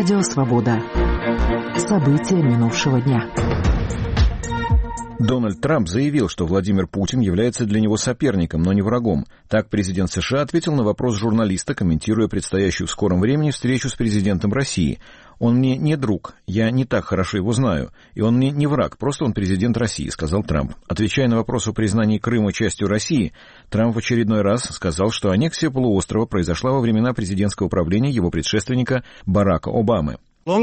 Радио «Свобода». События минувшего дня. Дональд Трамп заявил, что Владимир Путин является для него соперником, но не врагом. Так президент США ответил на вопрос журналиста, комментируя предстоящую в скором времени встречу с президентом России. «Он мне не друг, я не так хорошо его знаю, и он мне не враг, просто он президент России», — сказал Трамп. Отвечая на вопрос о признании Крыма частью России, Трамп в очередной раз сказал, что аннексия полуострова произошла во времена президентского правления его предшественника Барака Обамы.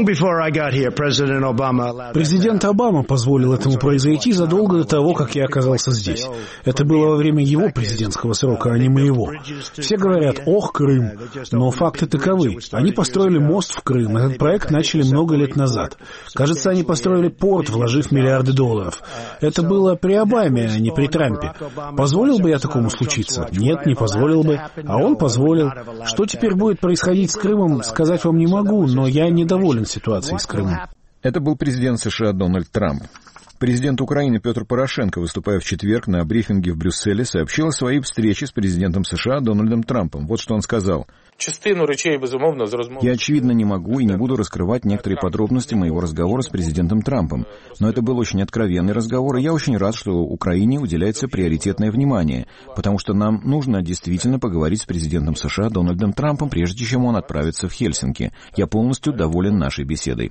Президент Обама позволил этому произойти задолго до того, как я оказался здесь. Это было во время его президентского срока, а не моего. Все говорят: «Ох, Крым!» Но факты таковы. Они построили мост в Крым. Этот проект начали много лет назад. Кажется, они построили порт, вложив миллиарды долларов. Это было при Обаме, а не при Трампе. Позволил бы я такому случиться? Нет, не позволил бы. А он позволил. Что теперь будет происходить с Крымом, сказать вам не могу, но я недоволен ситуацией с Крымом. Это был президент США Дональд Трамп. Президент Украины Петр Порошенко, выступая в четверг на брифинге в Брюсселе, сообщил о своей встрече с президентом США Дональдом Трампом. Вот что он сказал. «Я, очевидно, не могу и не буду раскрывать некоторые подробности моего разговора с президентом Трампом. Но это был очень откровенный разговор, и я очень рад, что Украине уделяется приоритетное внимание, потому что нам нужно действительно поговорить с президентом США Дональдом Трампом, прежде чем он отправится в Хельсинки. Я полностью доволен нашей беседой».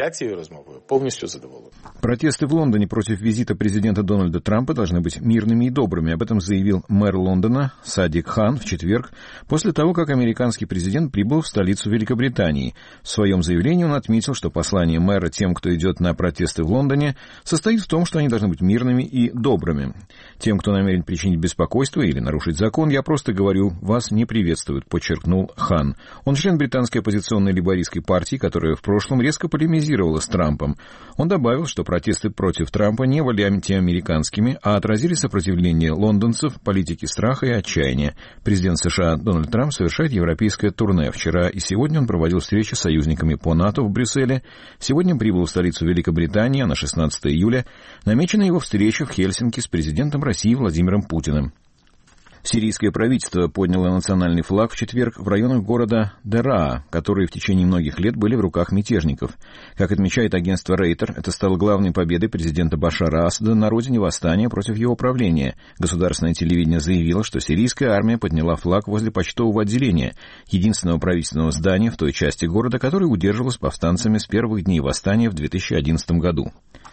Протесты в Лондоне против визита президента Дональда Трампа должны быть мирными и добрыми. Об этом заявил мэр Лондона Садик Хан в четверг, после того, как американский президент прибыл в столицу Великобритании. В своем заявлении он отметил, что послание мэра тем, кто идет на протесты в Лондоне, состоит в том, что они должны быть мирными и добрыми. Тем, кто намерен причинить беспокойство или нарушить закон, я просто говорю, вас не приветствуют, подчеркнул Хан. Он член британской оппозиционной лейбористской партии, которая в прошлом резко полемизировала с Трампом. Он добавил, что протесты против Трампа не были антиамериканскими, а отразили сопротивление лондонцев, политики страха и отчаяния. Президент США Дональд Трамп совершает европейское турне. Вчера и сегодня он проводил встречи с союзниками по НАТО в Брюсселе. Сегодня прибыл в столицу Великобритании, а на 16 июля намечена его встреча в Хельсинки с президентом России Владимиром Путиным. Сирийское правительство подняло национальный флаг в четверг в районах города Дераа, которые в течение многих лет были в руках мятежников. Как отмечает агентство Рейтер, это стало главной победой президента Башара Асада на родине восстания против его правления. Государственное телевидение заявило, что сирийская армия подняла флаг возле почтового отделения, единственного правительственного здания в той части города, которое удерживалось повстанцами с первых дней восстания в 2011 году.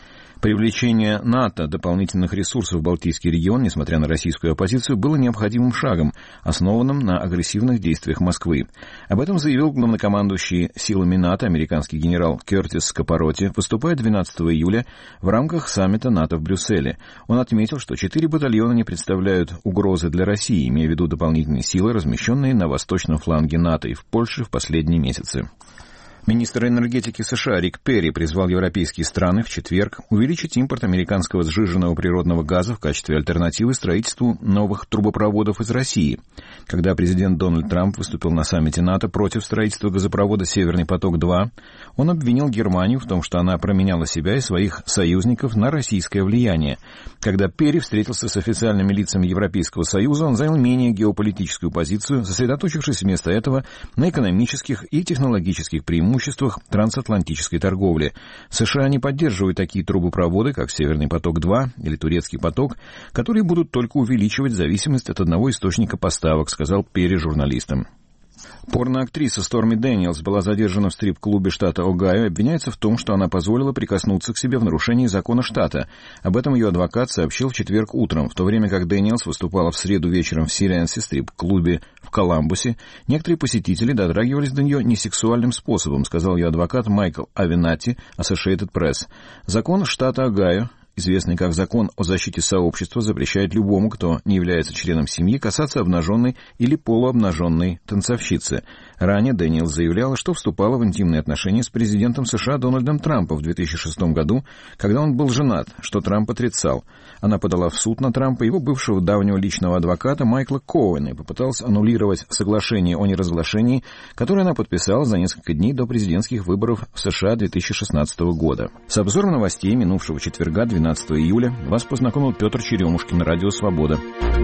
Привлечение НАТО дополнительных ресурсов в Балтийский регион, несмотря на российскую оппозицию, было необходимым шагом, основанным на агрессивных действиях Москвы. Об этом заявил главнокомандующий силами НАТО американский генерал Кертис Капароти, выступая 12 июля в рамках саммита НАТО в Брюсселе. Он отметил, что 4 батальона не представляют угрозы для России, имея в виду дополнительные силы, размещенные на восточном фланге НАТО и в Польше в последние месяцы. Министр энергетики США Рик Перри призвал европейские страны в четверг увеличить импорт американского сжиженного природного газа в качестве альтернативы строительству новых трубопроводов из России. Когда президент Дональд Трамп выступил на саммите НАТО против строительства газопровода «Северный поток-2», он обвинил Германию в том, что она променяла себя и своих союзников на российское влияние. Когда Перри встретился с официальными лицами Европейского Союза, он занял менее геополитическую позицию, сосредоточившись вместо этого на экономических и технологических преимуществах трансатлантической торговли. США не поддерживают такие трубопроводы, как «Северный поток-2» или «Турецкий поток», которые будут только увеличивать зависимость от одного источника поставок, сказал Перри журналистам. Порноактриса Сторми Дэниелс была задержана в стрип-клубе штата Огайо и обвиняется в том, что она позволила прикоснуться к себе в нарушении закона штата. Об этом ее адвокат сообщил в четверг утром, в то время как Дэниелс выступала в среду вечером в Сиренсе, стрип-клубе в Коламбусе. Некоторые посетители дотрагивались до нее несексуальным способом, сказал ее адвокат Майкл Авинати, Associated Press. Закон штата Огайо, известный как закон о защите сообщества, запрещает любому, кто не является членом семьи, касаться обнаженной или полуобнаженной танцовщицы. Ранее Дэниелс заявляла, что вступала в интимные отношения с президентом США Дональдом Трампом в 2006 году, когда он был женат, что Трамп отрицал. Она подала в суд на Трампа и его бывшего давнего личного адвоката Майкла Коуэна и попыталась аннулировать соглашение о неразглашении, которое она подписала за несколько дней до президентских выборов в США 2016 года. С обзором новостей минувшего четверга, 12 июля, вас познакомил Петр Черемушкин, Радио «Свобода».